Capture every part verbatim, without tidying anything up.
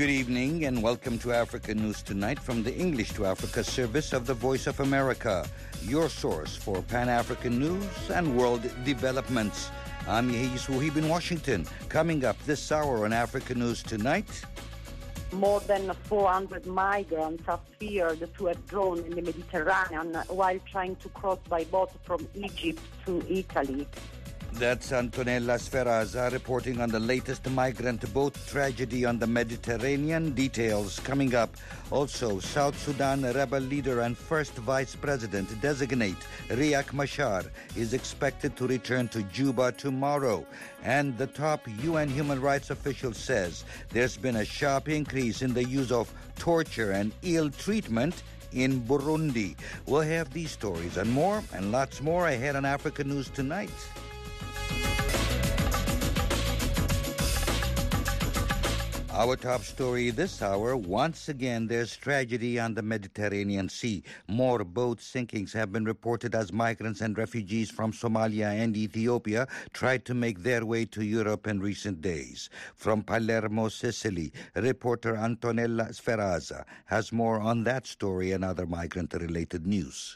Good evening and welcome to Africa News Tonight from the English to Africa service of the Voice of America, your source for Pan-African news and world developments. I'm Yehis Wuhib in Washington. Coming up this hour on Africa News Tonight. More than four hundred migrants are feared to have drowned in the Mediterranean while trying to cross by boat from Egypt to Italy. That's Antonella Sferraza reporting on the latest migrant boat tragedy on the Mediterranean. Details coming up. Also, South Sudan rebel leader and first vice president designate Riek Machar is expected to return to Juba tomorrow. And the top U N human rights official says there's been a sharp increase in the use of torture and ill treatment in Burundi. We'll have these stories and more and lots more ahead on Africa News Tonight. Our top story this hour, once again, there's tragedy on the Mediterranean Sea. More boat sinkings have been reported as migrants and refugees from Somalia and Ethiopia tried to make their way to Europe in recent days. From Palermo, Sicily, reporter Antonella Sferraza has more on that story and other migrant-related news.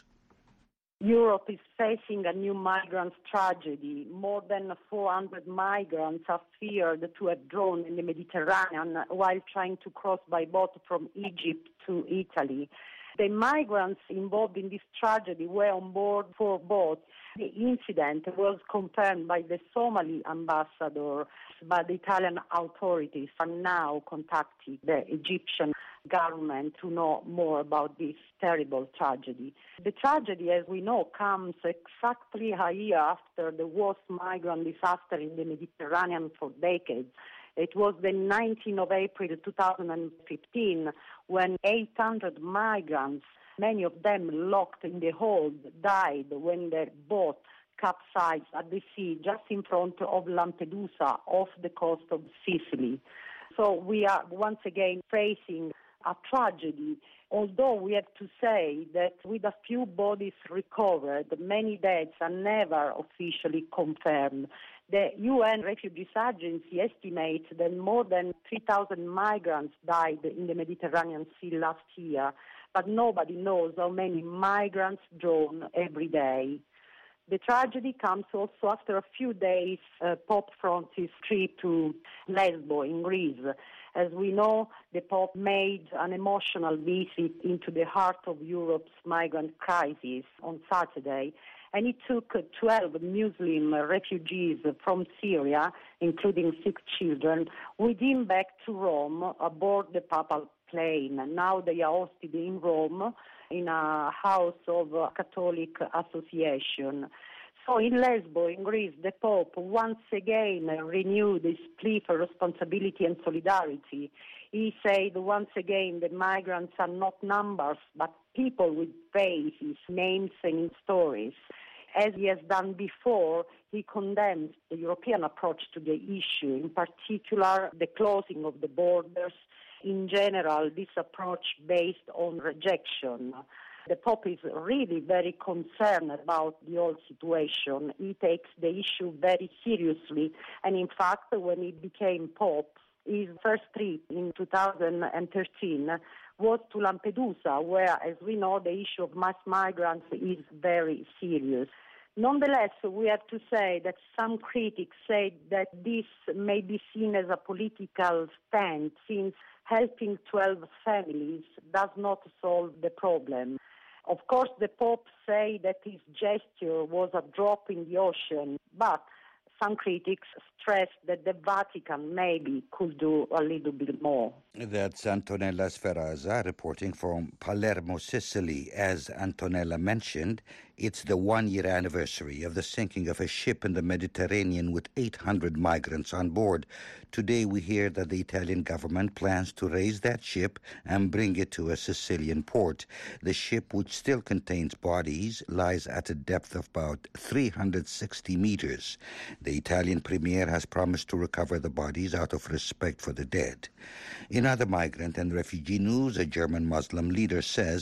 Europe is facing a new migrant tragedy. More than four hundred migrants are feared to have drowned in the Mediterranean while trying to cross by boat from Egypt to Italy. The migrants involved in this tragedy were on board four boats. The incident was confirmed by the Somali ambassador, but the Italian authorities are now contacting the Egyptian government to know more about this terrible tragedy. The tragedy, as we know, comes exactly a year after the worst migrant disaster in the Mediterranean for decades. It was the nineteenth of April two thousand fifteen when eight hundred migrants, many of them locked in the hold, died when their boat capsized at the sea just in front of Lampedusa off the coast of Sicily. So we are once again facing a tragedy, although we have to say that with a few bodies recovered, many deaths are never officially confirmed. The U N Refugees Agency estimates that more than three thousand migrants died in the Mediterranean Sea last year, but nobody knows how many migrants drown every day. The tragedy comes also after a few days uh, Pope Francis' trip to Lesbos in Greece. As we know, the Pope made an emotional visit into the heart of Europe's migrant crisis on Saturday, and he took twelve Muslim refugees from Syria, including six children, with him back to Rome aboard the papal plane. Now they are hosted in Rome in a house of a Catholic association. So in Lesbos, in Greece, the Pope once again renewed his plea for responsibility and solidarity. He said once again that migrants are not numbers, but people with faces, names and stories. As he has done before, he condemns the European approach to the issue, in particular the closing of the borders. In general, this approach based on rejection. The Pope is really very concerned about the whole situation. He takes the issue very seriously. And in fact, when he became Pope, his first trip in two thousand thirteen was to Lampedusa, where, as we know, the issue of mass migrants is very serious. Nonetheless, we have to say that some critics say that this may be seen as a political stand, since helping twelve families does not solve the problem. Of course, the Pope say that his gesture was a drop in the ocean, but some critics stress that the Vatican maybe could do a little bit more. That's Antonella Sferraza reporting from Palermo, Sicily. As Antonella mentioned, it's the one-year anniversary of the sinking of a ship in the Mediterranean with eight hundred migrants on board. Today we hear that the Italian government plans to raise that ship and bring it to a Sicilian port. The ship, which still contains bodies, lies at a depth of about three hundred sixty meters. The Italian premier has promised to recover the bodies out of respect for the dead. In other migrant and refugee news, a German Muslim leader says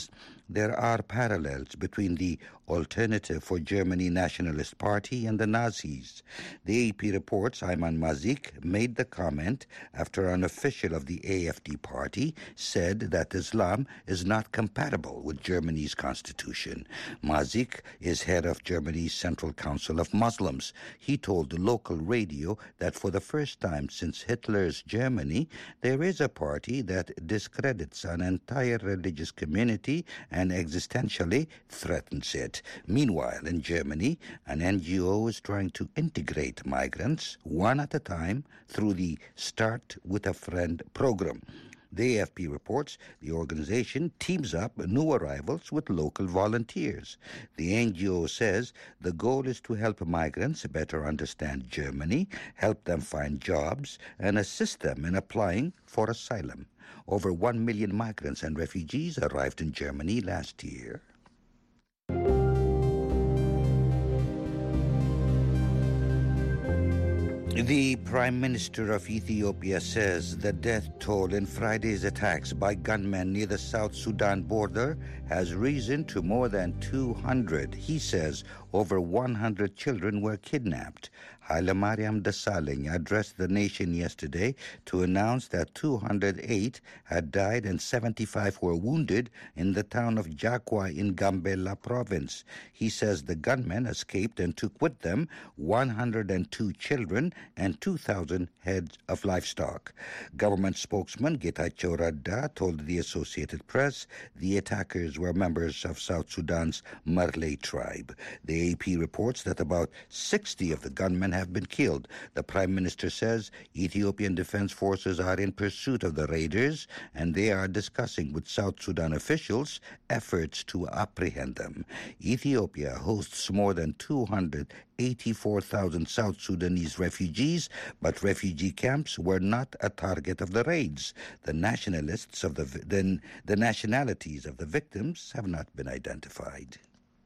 there are parallels between the Alternative for Germany Nationalist Party and the Nazis. The A P reports Ayman Mazik made the comment after an official of the A F D party said that Islam is not compatible with Germany's constitution. Mazik is head of Germany's Central Council of Muslims. He told the local radio that for the first time since Hitler's Germany, there is a party that discredits an entire religious community and existentially threatens it. Meanwhile, in Germany, an N G O is trying to integrate migrants one at a time through the Start with a Friend program. The A F P reports the organization teams up new arrivals with local volunteers. The N G O says the goal is to help migrants better understand Germany, help them find jobs, and assist them in applying for asylum. Over one million migrants and refugees arrived in Germany last year. The Prime Minister of Ethiopia says the death toll in Friday's attacks by gunmen near the South Sudan border has risen to more than two hundred. He says over one hundred children were kidnapped. Hailemariam Desalegn addressed the nation yesterday to announce that two hundred eight had died and seventy-five were wounded in the town of Jakwa in Gambela province. He says the gunmen escaped and took with them one hundred two children and two thousand heads of livestock. Government spokesman Getachew Radda told the Associated Press the attackers were members of South Sudan's Marley tribe. The A P reports that about sixty of the gunmen have been killed. The Prime Minister says Ethiopian Defense Forces are in pursuit of the raiders and they are discussing with South Sudan officials efforts to apprehend them. Ethiopia hosts more than two hundred eighty-four thousand South Sudanese refugees, but refugee camps were not a target of the raids. The nationalists of the, the, the nationalities of the victims have not been identified.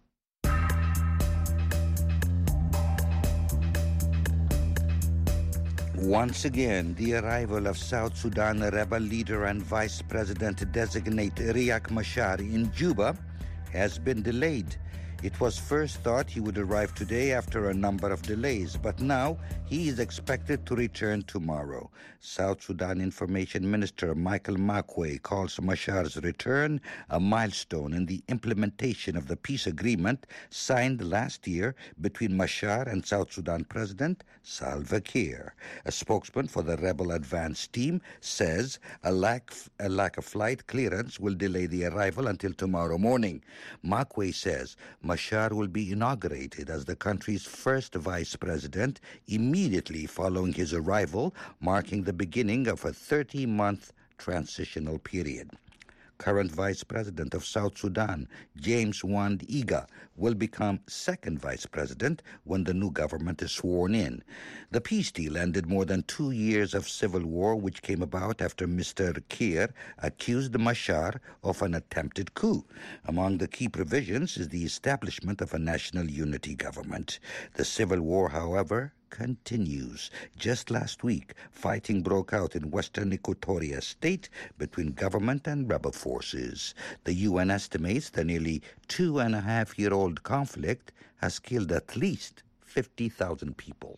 Once again, the arrival of South Sudan rebel leader and Vice President-designate Riek Machar in Juba has been delayed. It was first thought he would arrive today after a number of delays, but now he is expected to return tomorrow. South Sudan Information Minister Michael Makwe calls Machar's return a milestone in the implementation of the peace agreement signed last year between Machar and South Sudan President Salva Kiir. A spokesman for the rebel advance team says a lack, a lack of flight clearance will delay the arrival until tomorrow morning. Makwe says Machar will be inaugurated as the country's first vice president immediately following his arrival, marking the beginning of a thirty-month transitional period. Current Vice President of South Sudan, James Wand Iga, will become second Vice President when the new government is sworn in. The peace deal ended more than two years of civil war, which came about after Mister Kiir accused Machar of an attempted coup. Among the key provisions is the establishment of a national unity government. The civil war, however, continues. Just last week, fighting broke out in western Equatoria state between government and rebel forces. The U N estimates the nearly two and a half year old conflict has killed at least fifty thousand people.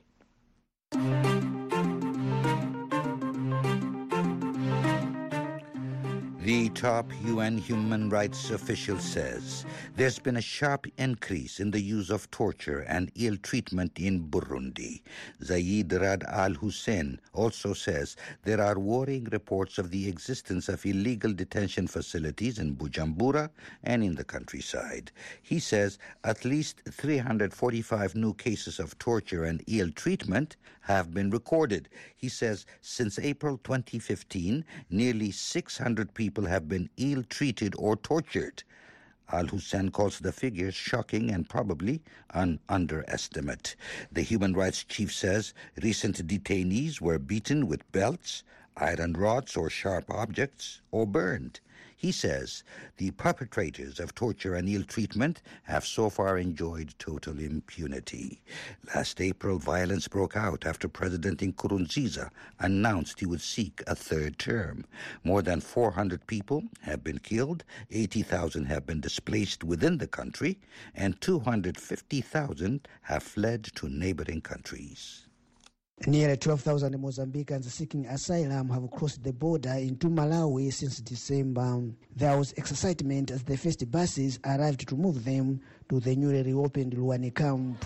The top U N human rights official says there's been a sharp increase in the use of torture and ill treatment in Burundi. Zaid Rad al-Hussein also says there are worrying reports of the existence of illegal detention facilities in Bujumbura and in the countryside. He says at least three hundred forty-five new cases of torture and ill treatment have been recorded. He says since April twenty fifteen, nearly six hundred people have been ill-treated or tortured. Al-Hussein calls the figures shocking and probably an underestimate. The human rights chief says recent detainees were beaten with belts, iron rods or sharp objects, or burned. He says the perpetrators of torture and ill treatment have so far enjoyed total impunity. Last April, violence broke out after President Nkurunziza announced he would seek a third term. More than four hundred people have been killed, eighty thousand have been displaced within the country, and two hundred fifty thousand have fled to neighboring countries. Nearly twelve thousand Mozambicans seeking asylum have crossed the border into Malawi since December. There was excitement as the first buses arrived to move them to the newly reopened Luwani camp.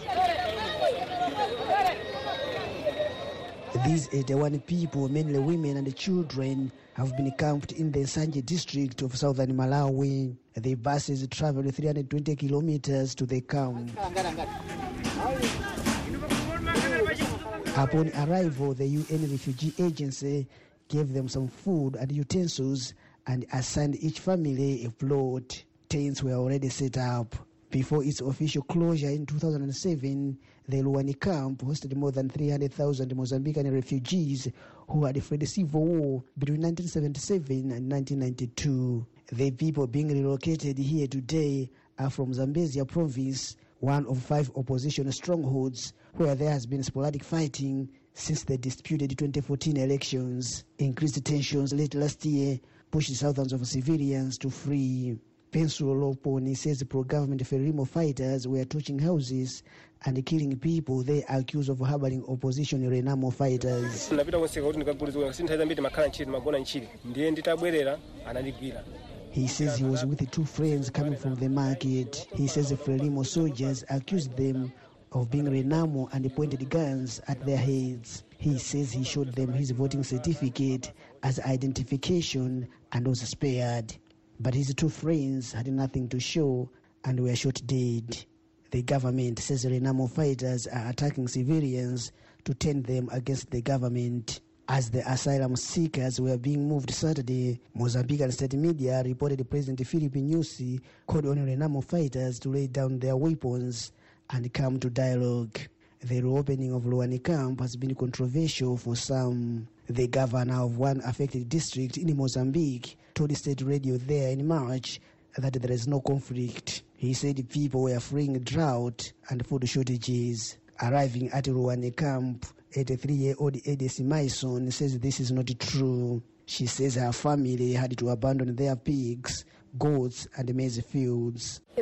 These eighty-one people, mainly women and children, have been camped in the Sanje district of southern Malawi. The buses traveled three hundred twenty kilometers to the camp. Upon arrival, the U N Refugee Agency gave them some food and utensils and assigned each family a plot. Tents were already set up. Before its official closure in two thousand seven, the Luwani camp hosted more than three hundred thousand Mozambican refugees who had fled civil war between nineteen seventy-seven and nineteen ninety-two. The people being relocated here today are from Zambezia province, one of five opposition strongholds where there has been sporadic fighting since the disputed twenty fourteen elections. Increased tensions late last year pushed thousands of civilians to flee. Pensulo Loponi says pro-government Frelimo fighters were torching houses and killing people they accused of harboring opposition Renamo fighters. He says he was with two friends coming from the market. He says the Frelimo soldiers accused them of being Renamo and pointed guns at their heads. He says he showed them his voting certificate as identification and was spared. But his two friends had nothing to show and were shot dead. The government says Renamo fighters are attacking civilians to turn them against the government. As the asylum seekers were being moved Saturday, Mozambican state media reported President Filipe Nyusi called on Renamo fighters to lay down their weapons and come to dialogue. The reopening of Luwani camp has been controversial for some. The governor of one affected district in Mozambique told state radio there in March that there is no conflict. He said people were fleeing drought and food shortages. Arriving at Luwani camp, eighty-three-year-old Edith Mason says this is not true. She says her family had to abandon their pigs, goats, and maize fields. She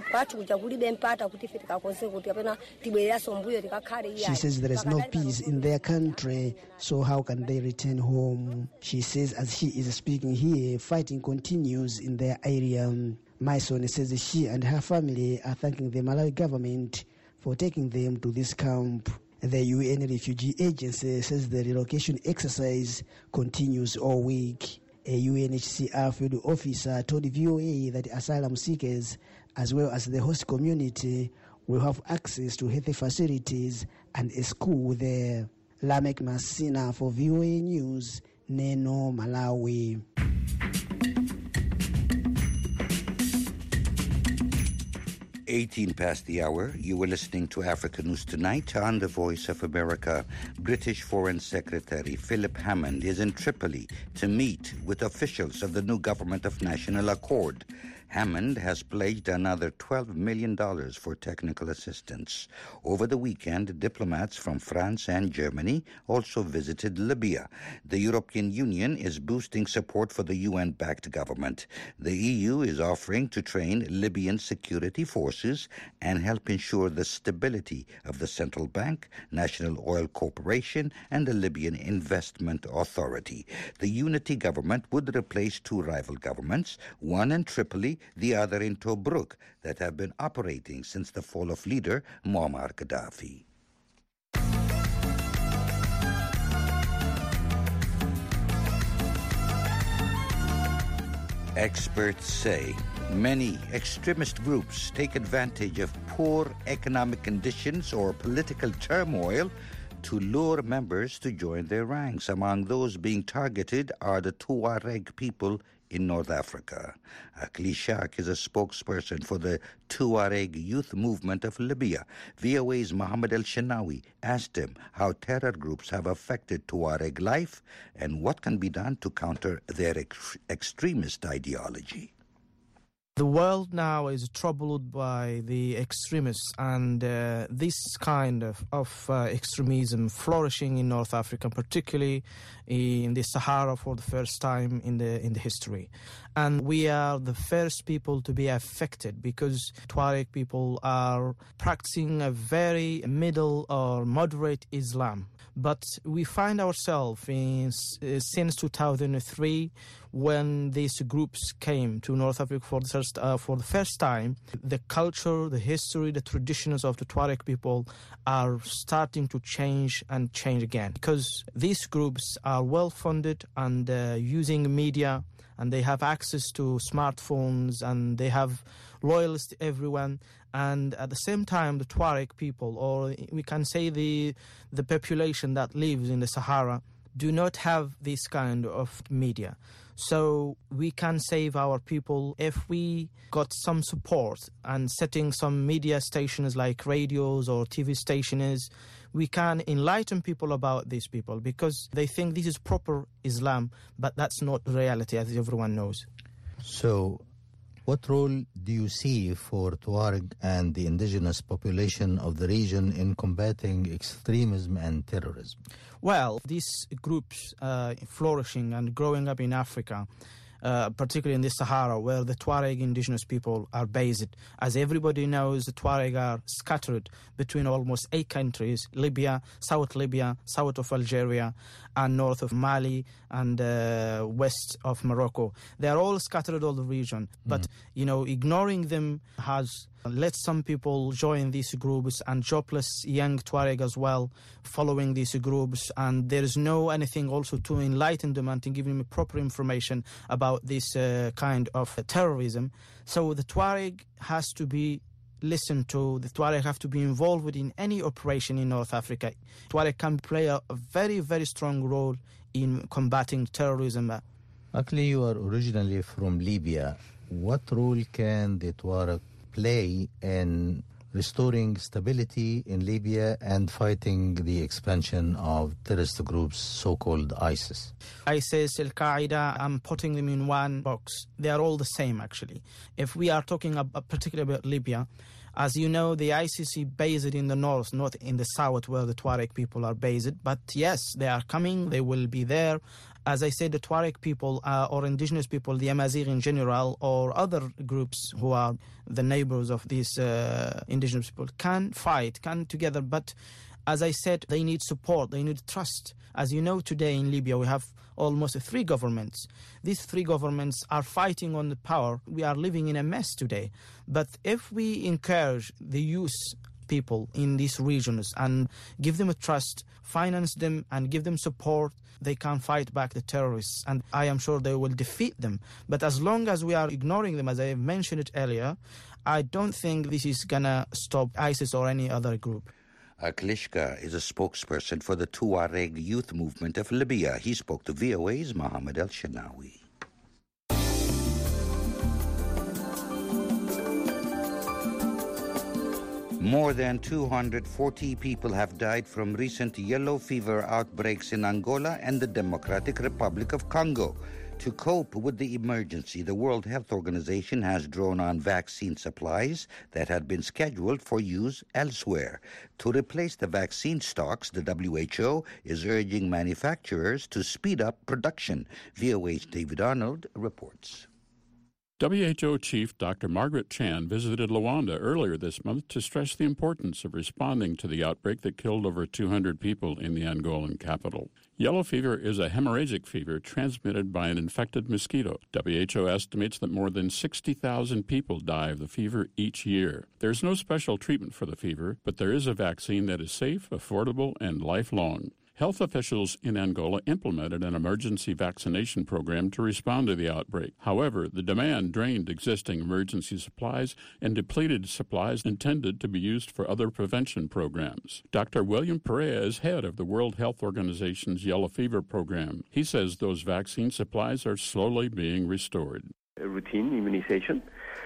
says there is no peace in their country, so how can they return home? She says as she is speaking here, fighting continues in their area. Mason says she and her family are thanking the Malawi government for taking them to this camp. The U N Refugee Agency says the relocation exercise continues all week. A U N H C R field officer told V O A that asylum seekers, as well as the host community, will have access to healthy facilities and a school there. Lamek Masina for V O A News, Neno, Malawi. eighteen past the hour. You were listening to Africa News Tonight on the Voice of America. British Foreign Secretary Philip Hammond is in Tripoli to meet with officials of the new government of national accord. Hammond has pledged another twelve million dollars for technical assistance. Over the weekend, diplomats from France and Germany also visited Libya. The European Union is boosting support for the U N-backed government. The E U is offering to train Libyan security forces and help ensure the stability of the central bank, National Oil Corporation, and the Libyan Investment Authority. The unity government would replace two rival governments, one in Tripoli, the other in Tobruk, that have been operating since the fall of leader Muammar Gaddafi. Experts say many extremist groups take advantage of poor economic conditions or political turmoil to lure members to join their ranks. Among those being targeted are the Tuareg people in North Africa. Akli Shak is a spokesperson for the Tuareg Youth Movement of Libya. V O A's Mohammed El-Shanawi asked him how terror groups have affected Tuareg life and what can be done to counter their ex- extremist ideology. The world now is troubled by the extremists, and uh, this kind of, of uh, extremism flourishing in North Africa, particularly in the Sahara for the first time in the in the history. And we are the first people to be affected because Tuareg people are practicing a very middle or moderate Islam. But we find ourselves in uh, since two thousand three, when these groups came to North Africa for the first uh, for the first time, the culture, the history, the traditions of the Tuareg people are starting to change and change again, because these groups are well funded and uh, using media, and they have access to smartphones, and they have loyalists to everyone. And at the same time, the Tuareg people, or we can say the the population that lives in the Sahara, do not have this kind of media. So we can save our people if we got some support and setting some media stations like radios or T V stations. We can enlighten people about these people, because they think this is proper Islam, but that's not reality, as everyone knows. So what role do you see for Tuareg and the indigenous population of the region in combating extremism and terrorism? Well, these groups uh, flourishing and growing up in Africa, uh, particularly in the Sahara, where the Tuareg indigenous people are based. As everybody knows, the Tuareg are scattered between almost eight countries: Libya, South Libya, south of Algeria, and north of Mali, and uh, west of Morocco. They are all scattered all the region. But, mm. you know, ignoring them has let some people join these groups, and jobless young Tuareg as well following these groups, and there is no anything also to enlighten them and to give them proper information about this uh, kind of terrorism. So the Tuareg has to be listened to. The Tuareg have to be involved in any operation in North Africa. Tuareg can play a, a very, very strong role in combating terrorism. Actually, you are originally from Libya. What role can the Tuareg play in restoring stability in Libya and fighting the expansion of terrorist groups, so-called ISIS? ISIS, Al-Qaeda, I'm putting them in one box. They are all the same, actually. If we are talking about, particularly about Libya, as you know, the ISIS is based in the north, not in the south where the Tuareg people are based. But yes, they are coming, they will be there. As I said, the Tuareg people uh, or indigenous people, the Amazigh in general, or other groups who are the neighbors of these uh, indigenous people, can fight, can together. But as I said, they need support, they need trust. As you know, today in Libya, we have almost three governments. These three governments are fighting on the power. We are living in a mess today. But if we encourage the youth people in these regions and give them a trust, finance them and give them support, they can fight back the terrorists, and I am sure they will defeat them. But as long as we are ignoring them, as I mentioned it earlier, I don't think this is gonna stop ISIS or any other group. Klishka is a spokesperson for the Tuareg youth movement of Libya. He spoke to V O A's Mohammed El-Shanawi. More than two hundred forty people have died from recent yellow fever outbreaks in Angola and the Democratic Republic of Congo. To cope with the emergency, the World Health Organization has drawn on vaccine supplies that had been scheduled for use elsewhere. To replace the vaccine stocks, the W H O is urging manufacturers to speed up production. V O A's David Arnold reports. W H O Chief Doctor Margaret Chan visited Luanda earlier this month to stress the importance of responding to the outbreak that killed over two hundred people in the Angolan capital. Yellow fever is a hemorrhagic fever transmitted by an infected mosquito. W H O estimates that more than sixty thousand people die of the fever each year. There's no special treatment for the fever, but there is a vaccine that is safe, affordable, and lifelong. Health officials in Angola implemented an emergency vaccination program to respond to the outbreak. However, the demand drained existing emergency supplies and depleted supplies intended to be used for other prevention programs. Doctor William Perea is head of the World Health Organization's Yellow Fever program. He says those vaccine supplies are slowly being restored. Routine immunization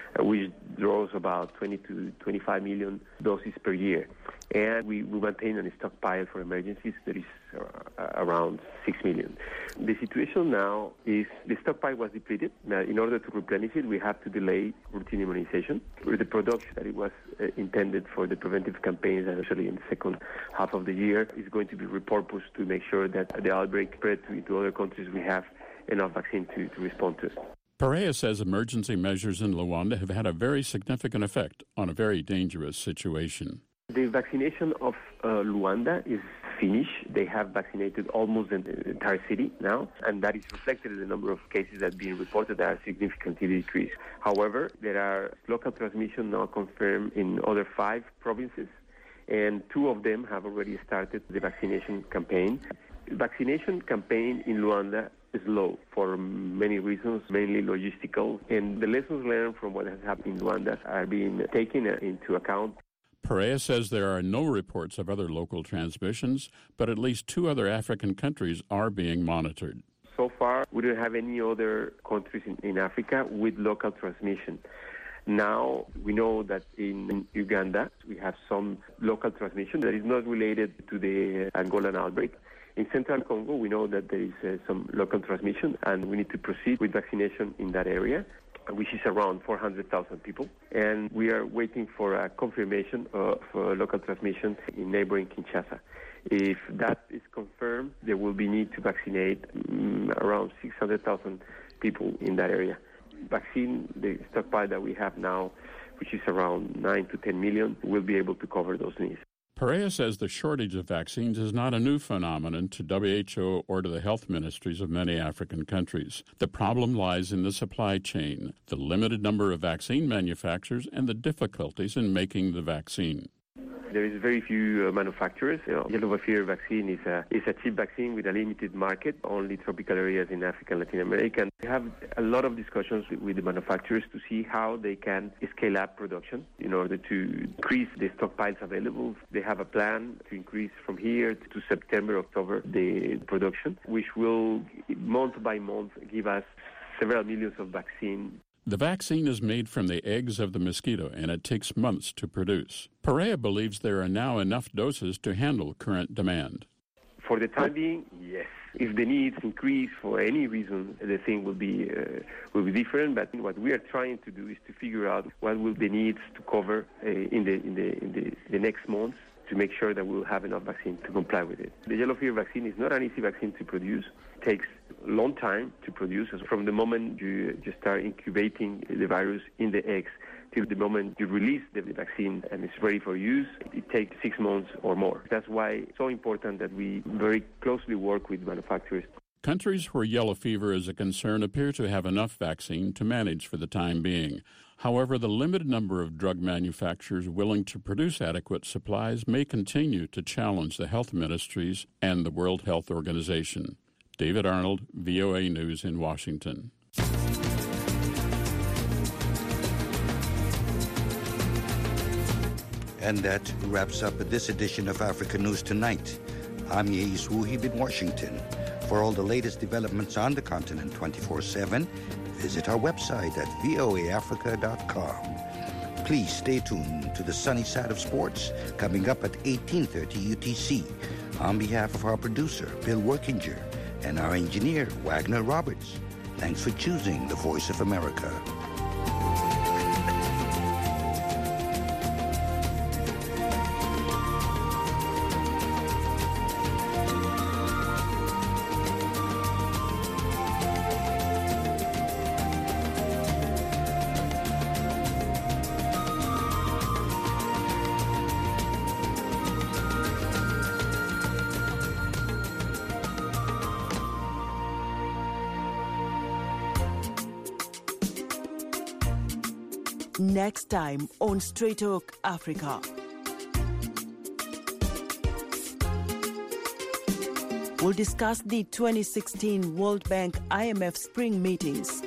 uh, which draws about twenty to twenty-five million doses per year. And we will maintain a stockpile for emergencies that is uh, around six million. The situation now is the stockpile was depleted. Now, in order to replenish it, we have to delay routine immunization. The production that it was uh, intended for the preventive campaigns, and actually in the second half of the year, is going to be repurposed to make sure that the outbreak spread to, to other countries. We have enough vaccine to, to respond to it. Perea says emergency measures in Luanda have had a very significant effect on a very dangerous situation. The vaccination of uh, Luanda is finished. They have vaccinated almost the entire city now, and that is reflected in the number of cases that are being reported that are significantly decreased. However, there are local transmission now confirmed in other five provinces, and two of them have already started the vaccination campaign. The vaccination campaign in Luanda is low for many reasons, mainly logistical, and the lessons learned from what has happened in Luanda are being taken into account. Perea says there are no reports of other local transmissions, but at least two other African countries are being monitored. So far, we don't have any other countries in, in Africa with local transmission. Now, we know that in Uganda, we have some local transmission that is not related to the Angolan outbreak. In Central Congo, we know that there is uh, some local transmission, and we need to proceed with vaccination in that area, which is around four hundred thousand people. And we are waiting for a confirmation of uh, local transmission in neighboring Kinshasa. If that is confirmed, there will be need to vaccinate um, around six hundred thousand people in that area. Vaccine, the stockpile that we have now, which is around nine to ten million, will be able to cover those needs. Perea says the shortage of vaccines is not a new phenomenon to W H O or to the health ministries of many African countries. The problem lies in the supply chain, the limited number of vaccine manufacturers, and the difficulties in making the vaccine. There is very few uh, manufacturers. You know, yellow fever vaccine is a, is a cheap vaccine with a limited market, only tropical areas in Africa and Latin America. And we have a lot of discussions with, with the manufacturers to see how they can scale up production in order to increase the stockpiles available. They have a plan to increase from here to September, October, the production, which will, month by month, give us several millions of vaccine. The vaccine is made from the eggs of the mosquito, and it takes months to produce. Perea believes there are now enough doses to handle current demand. For the time being, yes. If the needs increase for any reason, the thing will be uh, will be different. But what we are trying to do is to figure out what will the needs to cover uh, in the in the in the, the next months, to make sure that we'll have enough vaccine to comply with it. The yellow fever vaccine is not an easy vaccine to produce. It takes a long time to produce. From the moment you just start incubating the virus in the eggs till the moment you release the vaccine and it's ready for use, it takes six months or more. That's why it's so important that we very closely work with manufacturers. Countries where yellow fever is a concern appear to have enough vaccine to manage for the time being. However, the limited number of drug manufacturers willing to produce adequate supplies may continue to challenge the health ministries and the World Health Organization. David Arnold, V O A News in Washington. And that wraps up this edition of Africa News Tonight. I'm Yeis Wuhib in Washington. For all the latest developments on the continent twenty-four seven, visit our website at v o a africa dot com. Please stay tuned to the sunny side of sports coming up at eighteen thirty U T C. On behalf of our producer, Bill Workinger, and our engineer, Wagner Roberts, thanks for choosing the Voice of America. Next time on Straight Talk Africa. We'll discuss the twenty sixteen World Bank I M F spring meetings.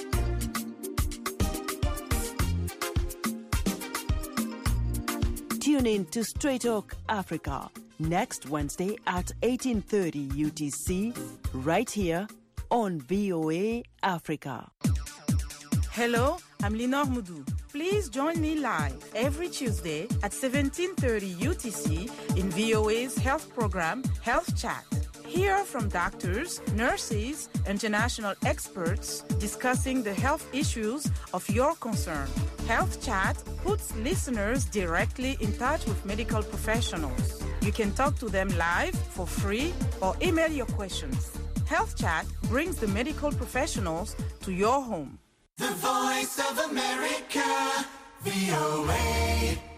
Tune in to Straight Talk Africa next Wednesday at eighteen thirty U T C, right here on V O A Africa. Hello, I'm Linor Moudou. Please join me live every Tuesday at seventeen thirty U T C in V O A's health program, Health Chat. Hear from doctors, nurses, international experts discussing the health issues of your concern. Health Chat puts listeners directly in touch with medical professionals. You can talk to them live for free or email your questions. Health Chat brings the medical professionals to your home. The Voice of America, V O A.